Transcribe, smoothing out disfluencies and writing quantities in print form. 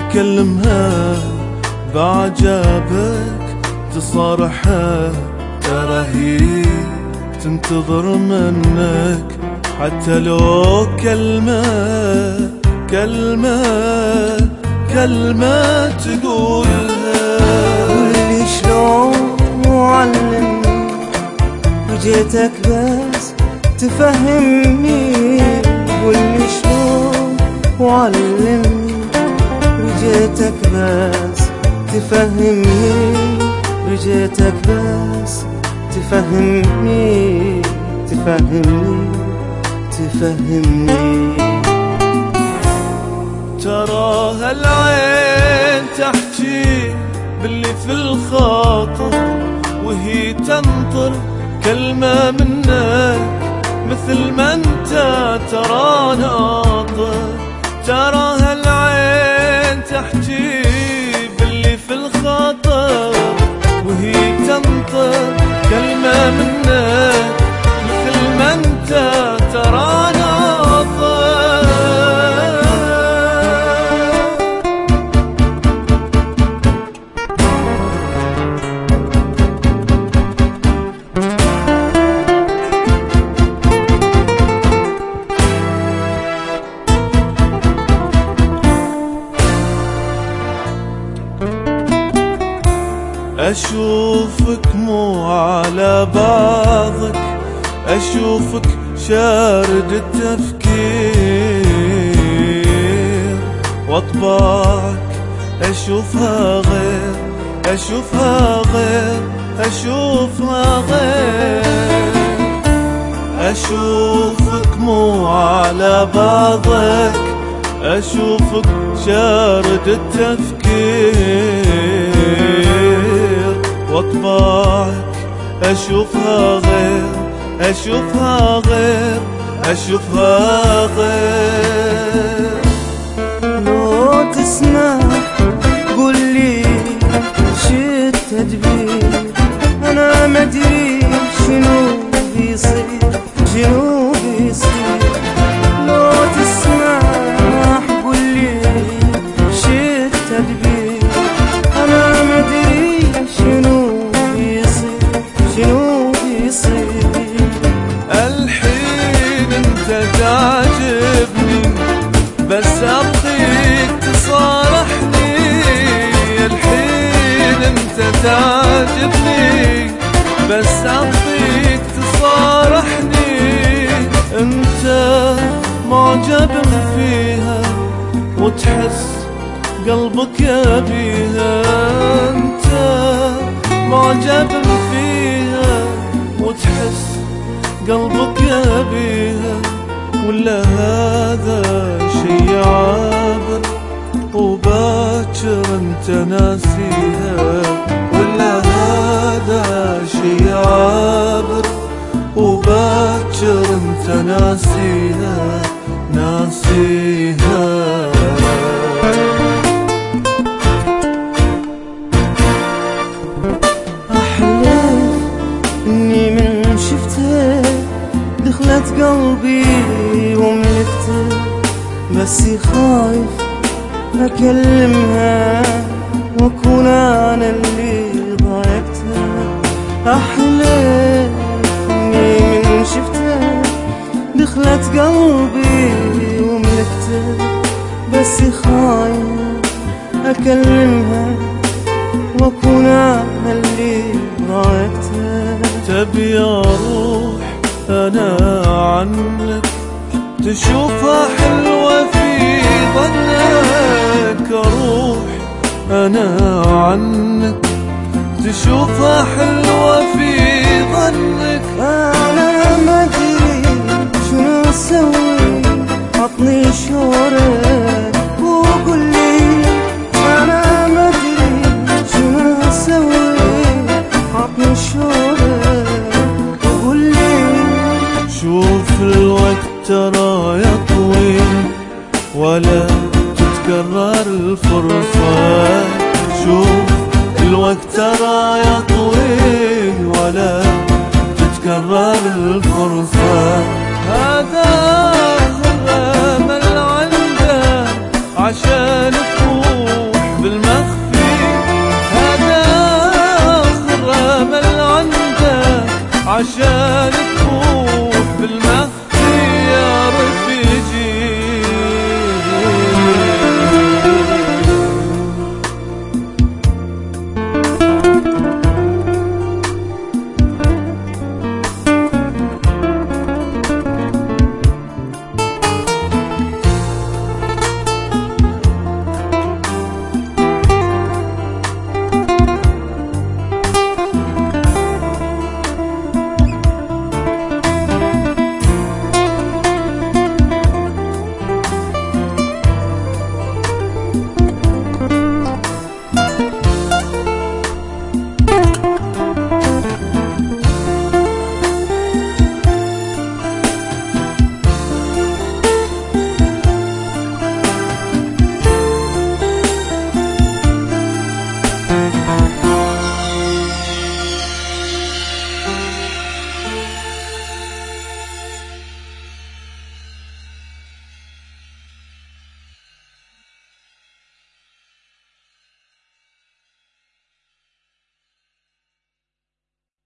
تكلمها بعجابك تصارحها، ترى هي تنتظر منك حتى لو كلمة كلمة كلمة تقولها. قولي شلون معلمني وجيتك بس تفهمني، قولي شلون معلمني وجيتك بس تفهمني، وجيتك بس تفهمني تفهمني تفهمني. ترى هالعين تحكي باللي في الخاطر، وهي تنطر كلمة منك مثل ما انت ترى ناطر. ترى هالعين تحكي باللي في الخاطر، وهي تنطر كلمة منك مثل ما انت ترى ناطر. أشوفك مو على بعضك، أشوفك شارد التفكير، وأطباعك أشوفها غير، أشوفها غير، أشوفها غير. أشوفك مو على بعضك، أشوفك شارد التفكير، وأطباعك أشوفها غير، أشوفها غير، أشوفها غير. لو تسمع قولي شو التدبير، أنا ما أدري شنو بيصير شنو بيصير. لو تسمع قولي شو التدبير، أنا ما أدري شنو بيصير شنو بيصير. الحين انت تعجبني بس أبغيك تصارحني، الحين انت تعجبني بس أبغيك تصارحني. انت معجب فيها وتحس قلبك يبيها، انت معجب فيها وتحس قلبك يبيها، ولا هذا شي عابر وباكر انت ناسيها، ولا هذا شي عابر وباكر انت ناسيها ناسيها. أحلف إني من شفتك دخلت قلبي وملكته، بس خايف أكلمها وأكون أنا اللي ضايقتها. أحلف إني من شفتك دخلت قلبي وملكته، بس خايف أكلمها وأكون أنا اللي ضايقتها. تبي أروح أنا عنك تشوفها حلوة في ظنك، أروح أنا عنك تشوفها حلوة في ظنك. أنا ما أدري شنو أسوي، عطني شورك وقول لي. أنا ما أدري شنو أسوي، عطني شورك وقول لي. شوف الوقت ترى يا طويل ولا تتكرر الفرصة، شوف الوقت ترى يا طويل ولا تتكرر الفرصة. هذا هو الأمل عنده عشان